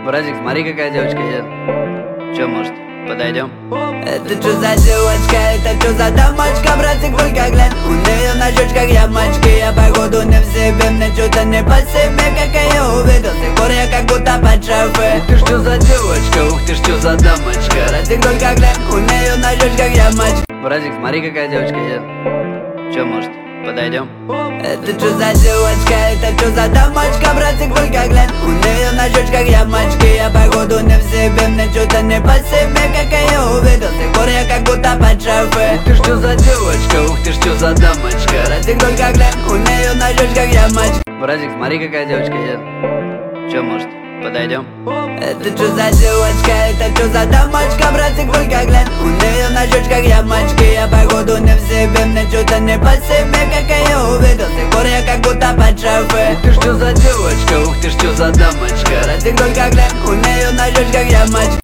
Братик, смотри, какая девочка едет. Че, может, подойдем? Это что за девочка, это что за дамочка? Братик, только глянь, у нее на щечках ямочки. Я походу не в себе, мне что-то не по себе. Как я ее увидел, с тех пор я как будто под шафе. Ух ты, что за девочка, ух ты, что за дамочка. Братик, только глянь, у нее на щечках ямочки. Братик, смотри, какая девочка едет. Че, может, подойдем? Это что за девочка, это что за дамочка? Братик, только глянь, у нее на щечках ямочки. Я походу не в себе, мне что-то не по себе. Как я ее увидел, с тех пор я как будто под шафе. Ух ты, что за девочка, ух ты, что за дамочка. Братик, только глянь, у нее на щечках ямочки. Братик, смотри, какая девочка едет. Че, может, подойдем? Это что за девочка, это что за дамочка? Братик, только глянь, у нее на щечках ямочки. Я походу не в себе, мне что-то не по себе. Как я ее увидел, с тех пор я как будто под шафе. Ух ты, что за девочка, ух ты, что за дамочка. Братик, только глянь, у нее на щечках ямочки.